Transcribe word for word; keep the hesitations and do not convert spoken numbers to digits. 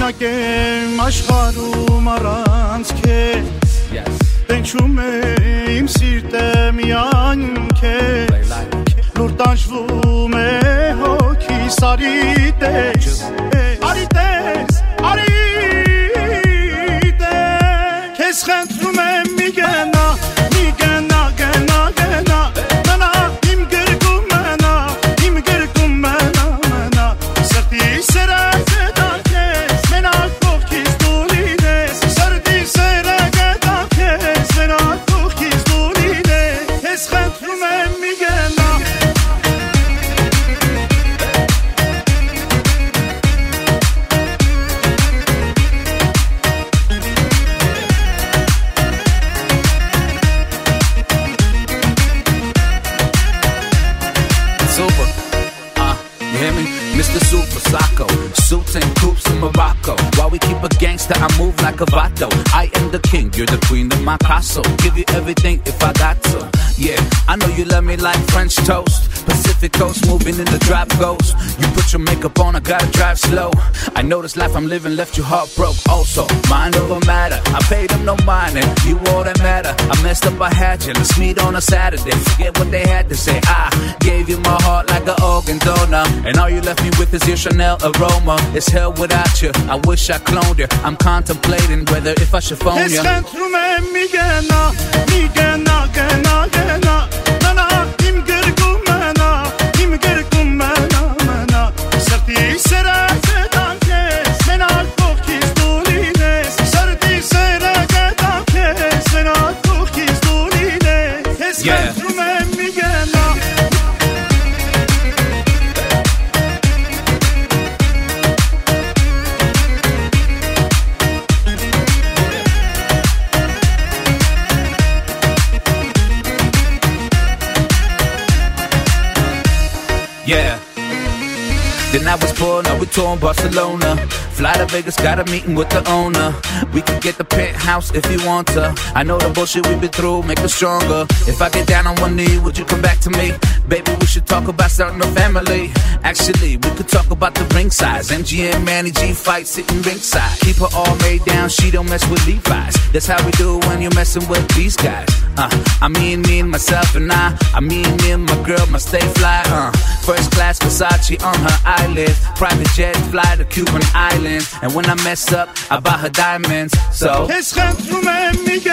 Մենակ եմ աշխարհում առանց քեզ Տենչում է իմ սիրտը միայն քեզ Լուր տանջվում է հոգիս արի տես Արի տես, արի տես Քեզ խնդրում եմ մի գնա, մի գնա, գնա, գնա Մնա իմ գրկում մնա, իմ գրկում մնա, մնա Սրտի սերը գետա քեզ, մենակ կողքից դու լինես Սրտի սերը գետա քեզ, մենակ կողքից դու լինես Քեզ խնդրում եմ մի գնա Mister Super Sacco, suits and coops in Morocco. While we keep a gangster, I move like a vato. I am the king, you're the queen of my castle. Give you everything if I got to. Yeah, I know you love me like French toast. Pacific coast, moving in the drop ghost. You put your makeup on, I gotta drive slow. I know this life I'm living left you heartbroken. Also, mind over matter. I paid them no mind, and you all that matter. I messed up, I had you. Let's meet on a Saturday. Forget what they had to say. I gave you my heart like an organ donor, and all you left me with is your Chanel aroma. It's hell without you. I wish I cloned you. I'm contemplating whether if I should phone you. Yeah. Yeah. Then I was poor, now we're touring Barcelona. Fly to Vegas, got a meeting with the owner. We could get the penthouse if you want to. I know the bullshit we've been through, make us stronger. If I get down on one knee, would you come back to me? Baby, we should talk about starting a family. Actually, we could talk about the ring size. M G M, Manny G fight, sitting ringside. Keep her all made down, she don't mess with Levi's. That's how we do when you're messing with these guys. Uh, I mean, me and myself and I. I mean, me and my girl, my stay fly. Uh, first class Versace on her eyelid. Private jet, fly to Cuban islands. And when I mess up, I buy her diamonds. So.